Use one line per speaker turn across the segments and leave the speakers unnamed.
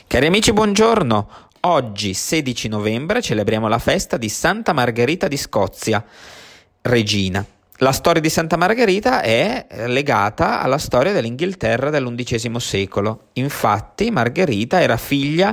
Cari amici, buongiorno. Oggi, 16 novembre, celebriamo la festa di Santa Margherita di Scozia, regina. La storia di Santa Margherita è legata alla storia dell'Inghilterra dell'undicesimo secolo. Infatti, Margherita era figlia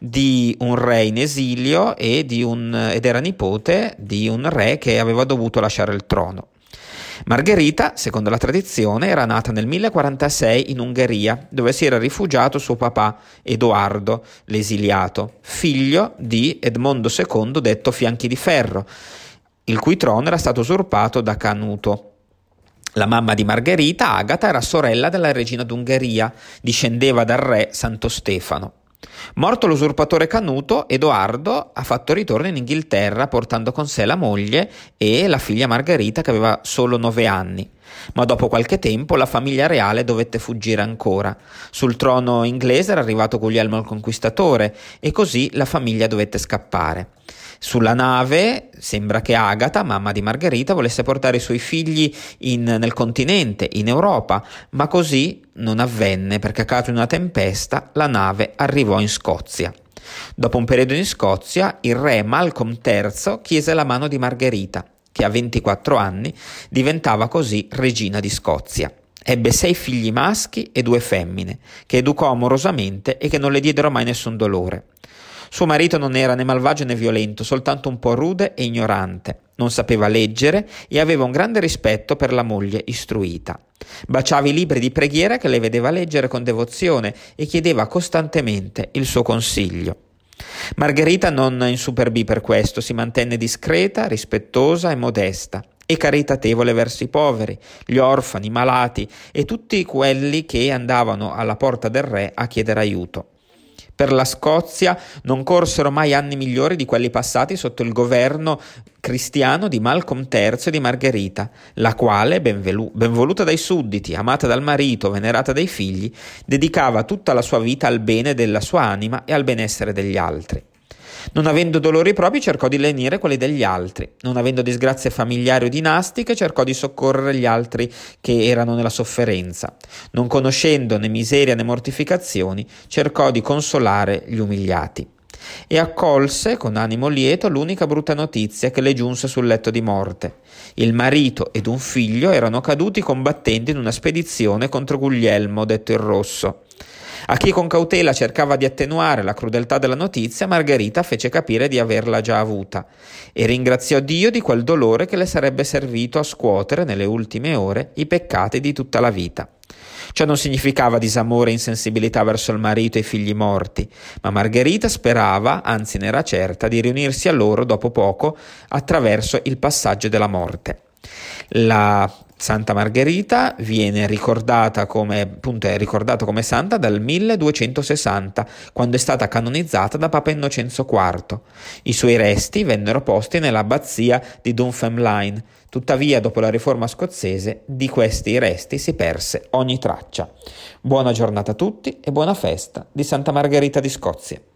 di un re in esilio ed era nipote di un re che aveva dovuto lasciare il trono. Margherita, secondo la tradizione, era nata nel 1046 in Ungheria, dove si era rifugiato suo papà Edoardo l'esiliato, figlio di Edmondo II detto Fianchi di Ferro, il cui trono era stato usurpato da Canuto. La mamma di Margherita, Agata, era sorella della regina d'Ungheria, discendeva dal re Santo Stefano. Morto l'usurpatore Canuto, Edoardo ha fatto ritorno in Inghilterra portando con sé la moglie e la figlia Margherita che aveva solo 9 anni. Ma dopo qualche tempo la famiglia reale dovette fuggire ancora. Sul trono inglese era arrivato Guglielmo il Conquistatore e così la famiglia dovette scappare. Sulla nave sembra che Agata, mamma di Margherita, volesse portare i suoi figli nel continente, in Europa, ma così non avvenne perché a causa di una tempesta la nave arrivò in Scozia. Dopo un periodo in Scozia, il re Malcolm III chiese la mano di Margherita, che a 24 anni diventava così regina di Scozia. Ebbe 6 figli maschi e 2 femmine, che educò amorosamente e che non le diedero mai nessun dolore. Suo marito non era né malvagio né violento, soltanto un po' rude e ignorante. Non sapeva leggere e aveva un grande rispetto per la moglie istruita. Baciava i libri di preghiera che lei vedeva leggere con devozione e chiedeva costantemente il suo consiglio. Margherita non insuperbì per questo, si mantenne discreta, rispettosa e modesta e caritatevole verso i poveri, gli orfani, i malati e tutti quelli che andavano alla porta del re a chiedere aiuto. Per la Scozia non corsero mai anni migliori di quelli passati sotto il governo cristiano di Malcolm III e di Margherita, la quale, ben voluta dai sudditi, amata dal marito, venerata dai figli, dedicava tutta la sua vita al bene della sua anima e al benessere degli altri. Non avendo dolori propri cercò di lenire quelli degli altri, non avendo disgrazie familiari o dinastiche cercò di soccorrere gli altri che erano nella sofferenza, non conoscendo né miseria né mortificazioni cercò di consolare gli umiliati. E accolse con animo lieto l'unica brutta notizia che le giunse sul letto di morte. Il marito ed un figlio erano caduti combattendo in una spedizione contro Guglielmo detto il Rosso. A chi con cautela cercava di attenuare la crudeltà della notizia, Margherita fece capire di averla già avuta e ringraziò Dio di quel dolore che le sarebbe servito a scuotere nelle ultime ore i peccati di tutta la vita. Ciò non significava disamore e insensibilità verso il marito e i figli morti, ma Margherita sperava, anzi ne era certa, di riunirsi a loro dopo poco attraverso il passaggio della morte. La Santa Margherita viene ricordata come santa dal 1260, quando è stata canonizzata da Papa Innocenzo IV. I suoi resti vennero posti nell'abbazia di Dunfermline. Tuttavia, dopo la riforma scozzese, di questi resti si perse ogni traccia. Buona giornata a tutti e buona festa di Santa Margherita di Scozia.